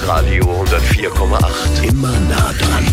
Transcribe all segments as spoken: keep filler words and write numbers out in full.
S Radio hundertvier Komma acht. Immer nah dran.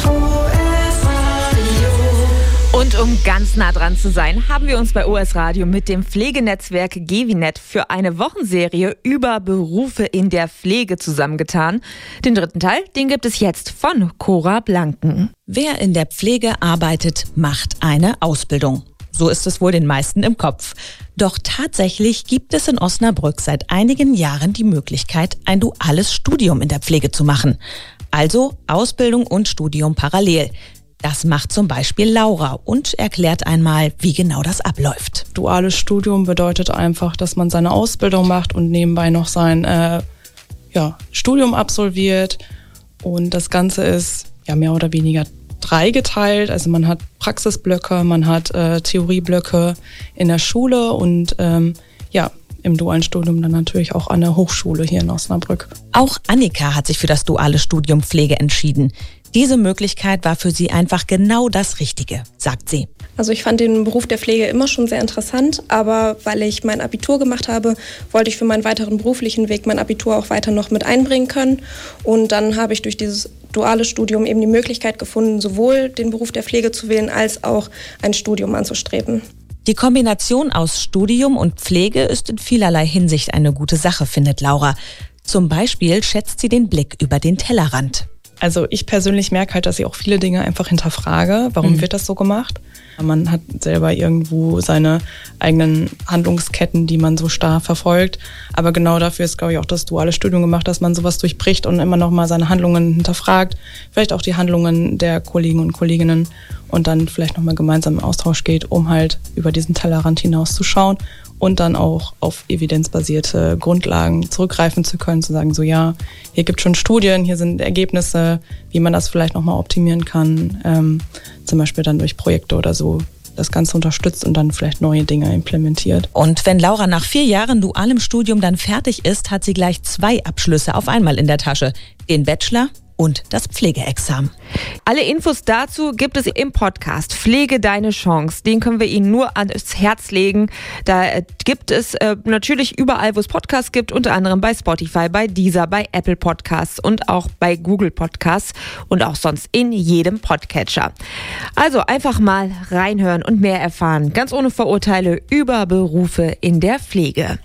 Und um ganz nah dran zu sein, haben wir uns bei O S Radio mit dem Pflegenetzwerk Gevinet für eine Wochenserie über Berufe in der Pflege zusammengetan. Den dritten Teil, den gibt es jetzt von Cora Blanken. Wer in der Pflege arbeitet, macht eine Ausbildung. So ist es wohl den meisten im Kopf. Doch tatsächlich gibt es in Osnabrück seit einigen Jahren die Möglichkeit, ein duales Studium in der Pflege zu machen. Also Ausbildung und Studium parallel. Das macht zum Beispiel Laura und erklärt einmal, wie genau das abläuft. Duales Studium bedeutet einfach, dass man seine Ausbildung macht und nebenbei noch sein äh, ja, Studium absolviert. Und das Ganze ist ja mehr oder weniger dreigeteilt. Also man hat Praxisblöcke, man hat äh, Theorieblöcke in der Schule und ähm, ja, im dualen Studium dann natürlich auch an der Hochschule hier in Osnabrück. Auch Annika hat sich für das duale Studium Pflege entschieden. Diese Möglichkeit war für sie einfach genau das Richtige, sagt sie. Also ich fand den Beruf der Pflege immer schon sehr interessant, aber weil ich mein Abitur gemacht habe, wollte ich für meinen weiteren beruflichen Weg mein Abitur auch weiter noch mit einbringen können. Und dann habe ich durch dieses duale Studium eben die Möglichkeit gefunden, sowohl den Beruf der Pflege zu wählen, als auch ein Studium anzustreben. Die Kombination aus Studium und Pflege ist in vielerlei Hinsicht eine gute Sache, findet Laura. Zum Beispiel schätzt sie den Blick über den Tellerrand. Also ich persönlich merke halt, dass ich auch viele Dinge einfach hinterfrage. Warum mhm. wird das so gemacht? Man hat selber irgendwo seine eigenen Handlungsketten, die man so starr verfolgt. Aber genau dafür ist, glaube ich, auch das duale Studium gemacht, dass man sowas durchbricht und immer noch mal seine Handlungen hinterfragt. Vielleicht auch die Handlungen der Kollegen und Kolleginnen und dann vielleicht noch mal gemeinsam im Austausch geht, um halt über diesen Tellerrand hinauszuschauen und dann auch auf evidenzbasierte Grundlagen zurückgreifen zu können, zu sagen, so ja, hier gibt es schon Studien, hier sind Ergebnisse, wie man das vielleicht nochmal optimieren kann, ähm, zum Beispiel dann durch Projekte oder so das Ganze unterstützt und dann vielleicht neue Dinge implementiert. Und wenn Laura nach vier Jahren dualem Studium dann fertig ist, hat sie gleich zwei Abschlüsse auf einmal in der Tasche, den Bachelor und das Pflegeexamen. Alle Infos dazu gibt es im Podcast Pflege deine Chance. Den können wir Ihnen nur ans Herz legen. Da gibt es äh, natürlich überall, wo es Podcasts gibt, unter anderem bei Spotify, bei Deezer, bei Apple Podcasts und auch bei Google Podcasts und auch sonst in jedem Podcatcher. Also einfach mal reinhören und mehr erfahren, ganz ohne Vorurteile über Berufe in der Pflege.